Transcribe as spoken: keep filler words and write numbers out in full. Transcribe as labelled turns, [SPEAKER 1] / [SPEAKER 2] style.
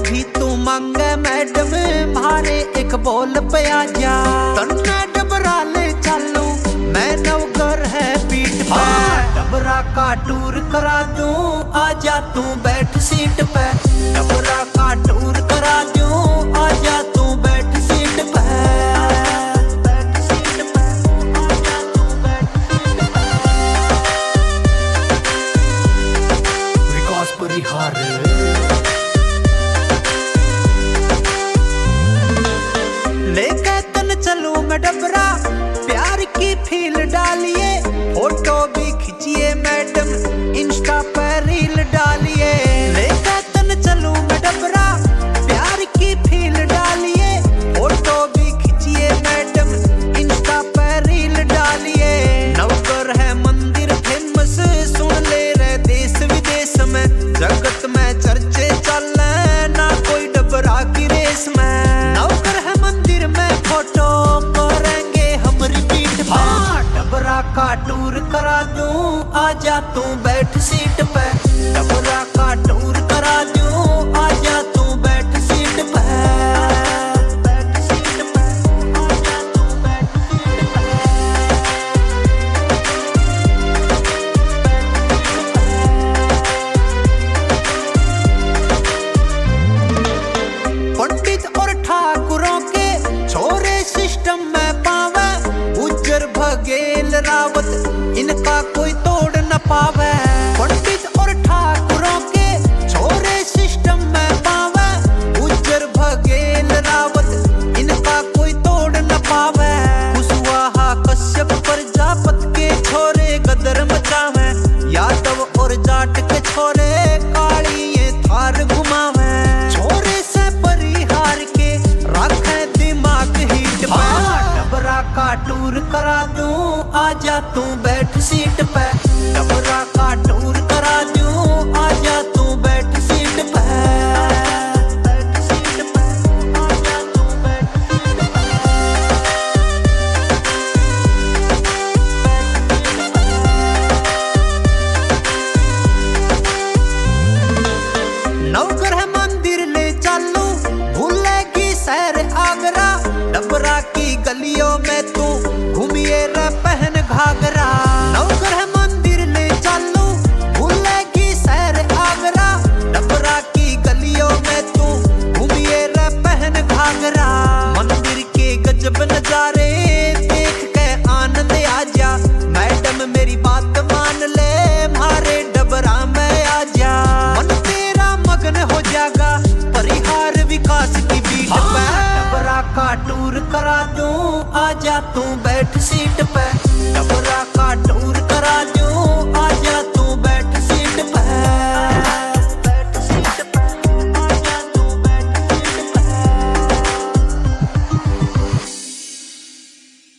[SPEAKER 1] भी तू मांगे मैडम मारे एक बोल पे आ जा। तन्ने डबरा ले चलू मैं नौकर है पीठ पे। डबरा का टूर करा दूं आजा तू बैठ सीट पे। डबरा का टूर करा दूं आजा तू बैठ सीट पे। विकास परिहार लेके तन चलूं मैं डबरा प्यार की फील डालिए। फोटो भी खींचिए मैडम इंस्टा पर रील डालिए। लेके तन चलूं मैं डबरा प्यार की फील डालिए। फोटो भी खींचिए मैडम इंस्टा पर रील डालिए। नवकर है मंदिर फेमस सुन ले रे देश विदेश में। जगत में चर्चे चले ना कोई डबरा की रेस में। नवकर है मंदिर में फोटो करेंगे हम रिपीट पे। डबरा का टूर करा दूं आजा तू बैठ सीट पे। डबरा का टूर करा दूं आजा तू बैठ सीट पे। पंडित और ठाकुरों के छोरे सिस्टम में पावे। उज्जर बघेल रावत इनका कोई तोड़ न पावे। पंडित और ठाकुरों के छोरे सिस्टम में पावे। उज्जर बघेल रावत इनका कोई तोड़ न पावे। कुशवाहा कश्यप प्रजापत के छोरे गदर मचावे। यादव और जाट के छोरे कालिए थार घुमावे। छोरे से परिहार के रखे दिमाग हीट पे। डबरा का टूर करा दूं आजा तू बैठ सीट पे। डबरा का टूर करा दूं आजा तू बैठ सीट पे। नौकर है मंदिर ले चलू भूलेगी शहर आगरा। डबरा की गलियों में तू घूमिए रे पहन घाघरा। नौकर है मंदिर ले चलू भूलेगी शहर आगरा। डबरा की गलियों में तू घूमिए रे पहन घाघरा। मंदिर के गजब नजारे देख के आनंद आ जा। मैडम मेरी बात मान ले मारे डबरा में आ जा। मन तेरा मगन हो जाएगा परिहार विकास की बीट पे। डबरा का टूर करा दूं आजा तू बैठ सीट पे। डबरा का टूर